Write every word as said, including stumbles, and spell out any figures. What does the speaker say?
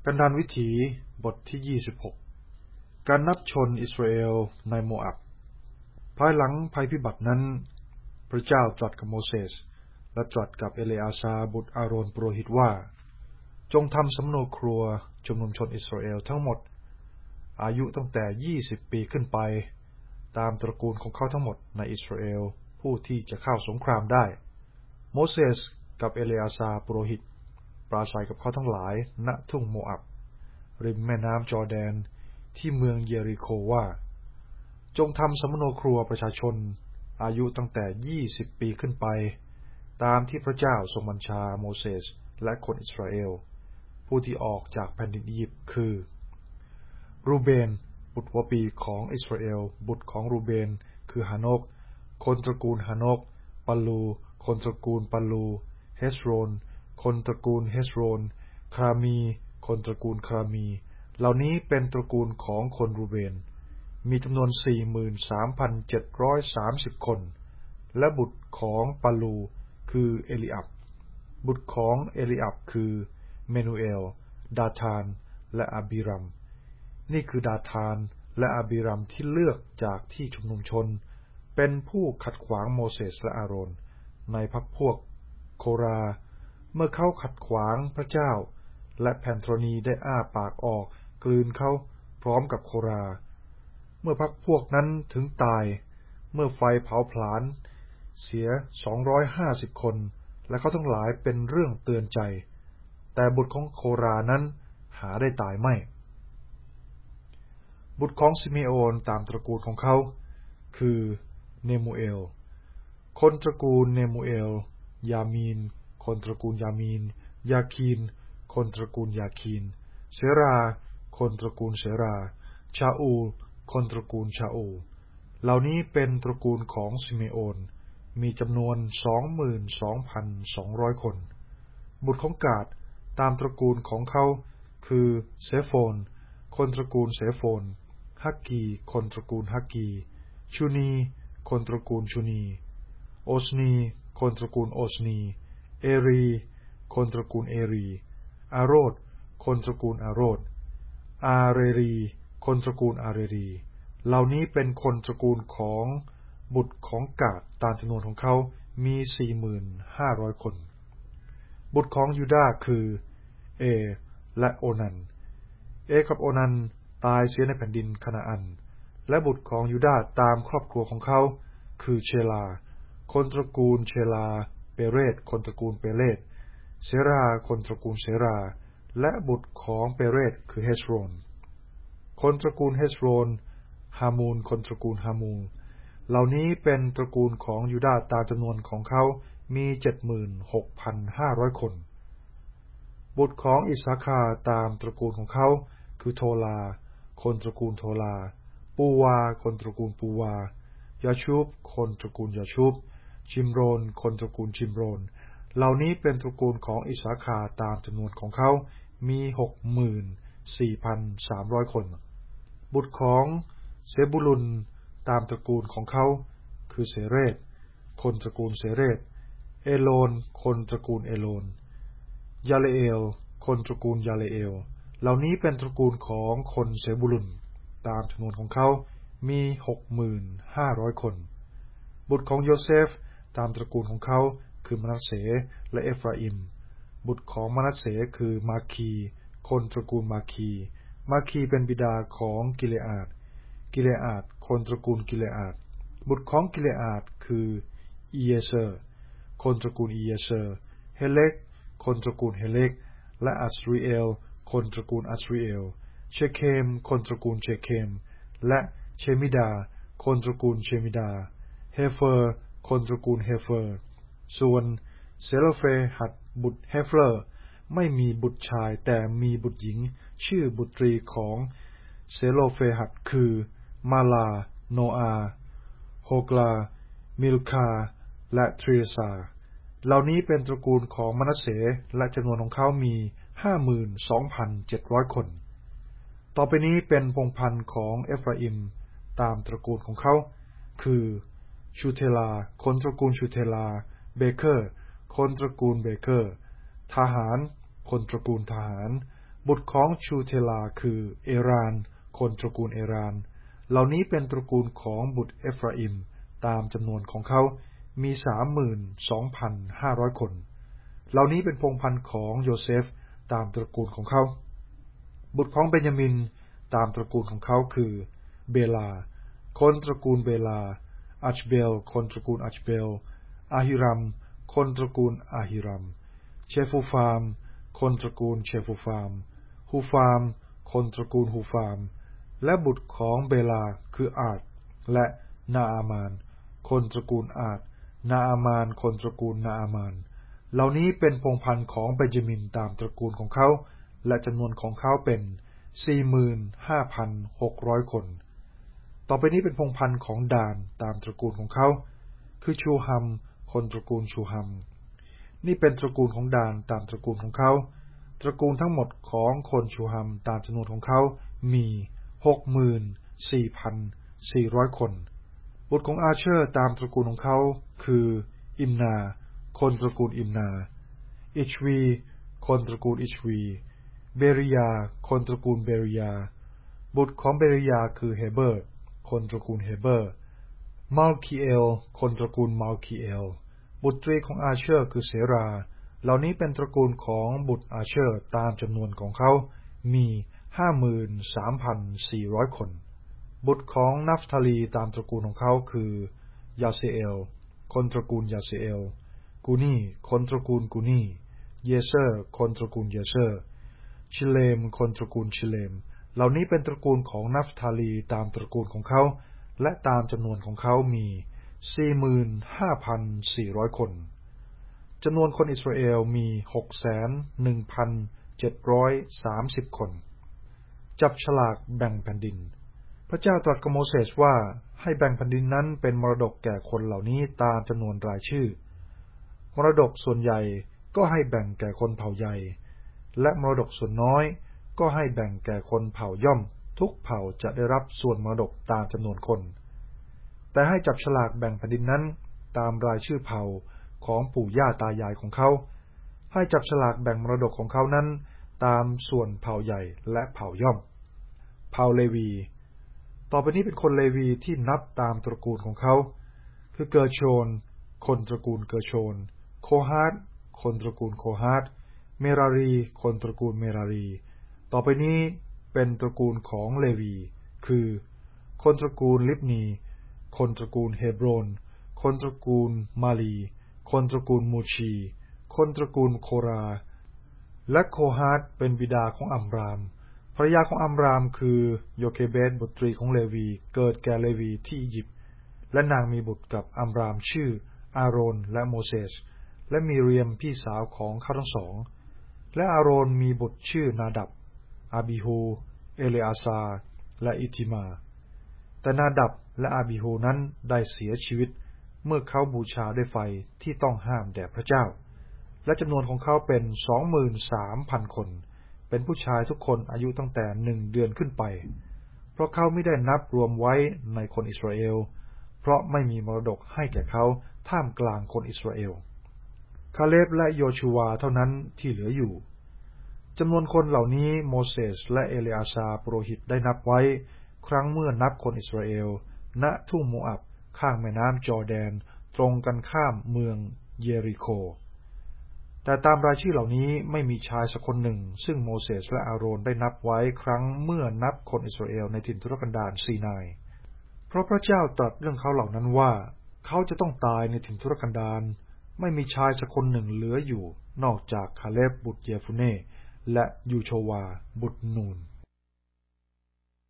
กันดารวิถีบทที่ยี่สิบหกการนับชนอิสราเอลในโมอับภายหลังภัยพิบัตินั้นพระเจ้าตรัสกับโมเสสและตรัสกับเอเลอาซาบุตรอาโรนปุโรหิตว่าจงทำสำโนครัวจำนวนชนอิสราเอลทั้งหมดอายุตั้งแต่ยี่สิบปีขึ้นไปตามตระกูลของเขาทั้งหมดในอิสราเอลผู้ที่จะเข้าสงครามได้โมเสสกับเอเลอาซาปุโรหิตปราศัยกับเขาทั้งหลายณทุ่งโมอับริมแม่น้ำจอร์แดนที่เมืองเยริโคว่าจงทำสำโนครัวประชาชนอายุตั้งแต่ยี่สิบปีขึ้นไปตามที่พระเจ้าทรงบัญชาโมเสสและคนอิสราเอลผู้ที่ออกจากแผ่นดินอียิปต์คือรูเบนบุตรหัวปีของอิสราเอลบุตรของรูเบนคือฮานกคนตระกูลฮานกปัลลูคนตระกูลปัลลูเฮสโรนคนตระกูลเฮสโรนครามีคนตระกูลครามีเหล่านี้เป็นตระกูลของคนรูเบนมีจำนวน สี่หมื่นสามพันเจ็ดร้อยสามสิบ คนและบุตรของปัลลูคือเอลิอับบุตรของเอลิอับคือเมนูเอลดาธานและอาบิรัมนี่คือดาธานและอาบิรัมที่เลือกจากที่ชุมนุมชนเป็นผู้ขัดขวางโมเสสและอาโรนในพรรคพวกโคราเมื่อเขาขัดขวางพระเจ้าและแผ่นธรณีได้อ้าปากออกกลืนเขาพร้อมกับโคราเมื่อพรรคพวกนั้นถึงตายเมื่อไฟเผาผลาญเสียสองร้อยห้าสิบคนและเขาทั้งหลายเป็นเรื่องเตือนใจแต่บุตรของโครานั้นหาได้ตายไม่บุตรของซิเมโอนตามตระกูลของเขาคือเนมูเอลคนตระกูลเนมูเอลยามีนคนตระกูลยามีนยาคีนคนตระกูลยาคีนเสราคนตระกูลเสราชาอูลคนตระกูลชาอูลเหล่านี้เป็นตระกูลของซิเมโอนมีจำนวน สองหมื่นสองพันสองร้อย คนบุตรของกาดตามตระกูลของเขาคือเซโฟนคนตระกูลเซโฟนฮักกีคนตระกูลฮักกีชูนีคนตระกูลชูนีโอสนีคนตระกูลโอสนีเอรีคนตระกูลเอรีอาโรดคนตระกูลอาโรดอาเรรีคนตระกูลอาเรรีเหล่านี้เป็นคนตระกูลของบุตรของกาดตามจำนวนของเขามี สี่หมื่นห้าร้อย คนบุตรของยูดาห์คือเอและโอนันเอกับโอนันตายเสียในแผ่นดินคานาอันและบุตรของยูดาห์ตามครอบครัวของเขาคือเชลาคนตระกูลเชลาเปเรตคนตระกูลเปเรตเซราคนตระกูลเซราและบุตรของเปเรตคือเฮสโรนคนตระกูลเฮสโรนฮามูลคนตระกูลฮามูลเหล่านี้เป็นตระกูลของยูดาห์ตามจำนวนของเขามี เจ็ดหมื่นหกพันห้าร้อย คนบุตรของอิสาคาร์ตามตระกูลของเขาคือโทลาคนตระกูลโทลาปูวาคนตระกูลปูวายาชูบคนตระกูลยาชูบชิมโรนคนตระกูลชิมโรนเหล่านี้เป็นตระกูลของอิสาคาร์ตามจำนวนของเขามี หกหมื่นสี่พันสามร้อย คนบุตรของเซบูลุนตามตระกูลของเขาคือเสเรตคนตระกูลเสเรตเอโลนคนตระกูลเอโลนยาเลเอลคนตระกูลยาเลเอลเหล่านี้เป็นตระกูลของคนเซบูลุนตามจำนวนของเขามี หกหมื่นห้าร้อย คนบุตรของโยเซฟตามตระกูลของเขาคือมนัสเสและเอฟราอิมบุตรของมนัสเสคือมาคีคนตระกูลมาคีมาคีเป็นบิดาของกิเลอาดกิเลอาดคนตระกูลกิเลอาดบุตรของกิเลอาดคืออีเยเซอร์คนตระกูลอีเยเซอร์เฮเลกคนตระกูลเฮเลกและอัสริเอลคนตระกูลอัสริเอลเชเคมคนตระกูลเชเคมและเชมิดาคนตระกูลเชมิดาเฮเฟอร์คนตระกูลเฮเฟอร์ส่วนเซโลเฟหัดบุตรเฮเฟอร์ไม่มีบุตรชายแต่มีบุตรหญิงชื่อบุตรีของเซโลเฟหัดคือมาลาโนอาโฮกลามิลคาและทรีซาเหล่านี้เป็นตระกูลของมนัสเสและจำนวนของเขามี ห้าหมื่นสองพันเจ็ดร้อย คนต่อไปนี้เป็นพงศ์พันธุ์ของเอฟราอิมตามตระกูลของเขาคือชูเทลาคนตระกูลชูเทลาเบเกอร์คนตระกูลเบเกอร์ทหารคนตระกูลทหารบุตรของชูเทลาคือเอรานคนตระกูลเอรานเหล่านี้เป็นตระกูลของบุตรเอฟราอิมตามจำนวนของเขามี สามหมื่นสองพันห้าร้อย คนเหล่านี้เป็นพงศ์พันธุ์ของโยเซฟตามตระกูลของเขาบุตรของเบนยามินตามตระกูลของเขาคือเบลาคนตระกูลเบลาอัชเบลคนตระกูลอัชเบลอาฮิรัมคนตระกูลอาฮิรัมเชฟูฟามคนตระกูลเชฟูฟามฮูฟามคนตระกูลฮูฟามและบุตรของเบลาคืออาดและนาอามานคนตระกูลอาดนาอามานคนตระกูลนาอามานเหล่านี้เป็นพงศ์พันธุ์ของเบนจามินตามตระกูลของเขาและจำนวนของเขาเป็น สี่หมื่นห้าพันหกร้อย คนต่อไปนี้เป็นพงศ์พันธุ์ของดานตามตระกูลของเขาคือชูฮัมคนตระกูลชูฮัมนี่เป็นตระกูลของดานตามตระกูลของเขาตระกูลทั้งหมดของคนชูฮัมตามจำนวนของเขามี หกหมื่นสี่พันสี่ร้อย คนบุตรของอาเชอร์ตามตระกูลของเขาคืออิมนาคนตระกูลอิมนาอิชวีคนตระกูลอิชวีเบริยาคนตระกูลเบริยาบุตรของเบริยาคือเฮเบอร์คนตระกูลเฮเบอร์มัลคีเอลคนตระกูลมัลคีเอลบุตรของอาเชอร์คือเสราเหล่านี้เป็นตระกูลของบุตรอาเชอร์ตามจำนวนของเขามี ห้าหมื่นสามพันสี่ร้อย คนบุตรของนัฟทาลีตามตระกูลของเขาคือยาเซเอลคนตระกูลยาเซเอลกูนีคนตระกูลกูนีเยเซอร์คนตระกูลเยเซอร์ชิเลมคนตระกูลชิเลมเหล่านี้เป็นตระกูลของนัฟทาลีตามตระกูลของเขาและตามจำนวนของเขามี สี่หมื่นห้าพันสี่ร้อย คนจำนวนคนอิสราเอลมี หกแสนหนึ่งพันเจ็ดร้อยสามสิบ คนจับฉลากแบ่งแผ่นดินพระเจ้าตรัสกับโมเสสว่าให้แบ่งแผ่นดินนั้นเป็นมรดกแก่คนเหล่านี้ตามจำนวนรายชื่อมรดกส่วนใหญ่ก็ให้แบ่งแก่คนเผ่าใหญ่และมรดกส่วนน้อยก็ให้แบ่งแก่คนเผ่าย่อมทุกเผ่าจะได้รับส่วนมรดกตามจำนวนคนแต่ให้จับฉลากแบ่งแผ่นดินนั้นตามรายชื่อเผ่าของปู่ย่าตายายของเขาให้จับฉลากแบ่งมรดกของเขานั้นตามส่วนเผ่าใหญ่และเผ่าย่อมเผ่าเลวีต่อไปนี้เป็นคนเลวีที่นับตามตระกูลของเขาคือเกอร์โชนคนตระกูลเกอร์โชนโคฮาตคนตระกูลโคฮาตเมรารีคนตระกูลเมรารีต่อไปนี้เป็นตระกูลของเลวีคือคนตระกูลลิบนีคนตระกูลเฮบรอนคนตระกูลมาลีคนตระกูลมูชีคนตระกูลโคราและโคฮาตเป็นบิดาของอัมรามภรรยาของอัมรามคือโยเคเบตบุตรีของเลวีเกิดแก่เลวีที่อียิปต์และนางมีบุตรกับอัมรามชื่ออาโรนและโมเสสและมีเรียมพี่สาวของเขาทั้งสองและอาโรนมีบุตรชื่อนาดับอาบิฮูเอเลอาซาและอิทิมาแต่นาดับและอาบิฮูนั้นได้เสียชีวิตเมื่อเขาบูชาด้วยไฟที่ต้องห้ามแด่พระเจ้าและจำนวนของเขาเป็น สองหมื่นสามพัน คนเป็นผู้ชายทุกคนอายุตั้งแต่หนึ่งเดือนขึ้นไปเพราะเขาไม่ได้นับรวมไว้ในคนอิสราเอลเพราะไม่มีมรดกให้แก่เขาท่ามกลางคนอิสราเอลคาเลบและโยชูวาเท่านั้นที่เหลืออยู่จำนวนคนเหล่านี้โมเสสและเอเลอาซาปุโรหิตได้นับไว้ครั้งเมื่อนับคนอิสราเอลณทุ่งโมอับข้างแม่น้ำจอร์แดนตรงกันข้ามเมืองเยริโคแต่ตามรายชื่อเหล่านี้ไม่มีชายสักคนหนึ่งซึ่งโมเสสและอาโรนได้นับไว้ครั้งเมื่อนับคนอิสราเอลในถิ่นทุรกันดารซีนายเพราะพระเจ้าตรัสเรื่องเขาเหล่านั้นว่าเขาจะต้องตายในถิ่นทุรกันดารไม่มีชายสักคนหนึ่งเหลืออยู่นอกจากคาเลบบุตรเยฟุเน่และยูโชวาบุตรนูน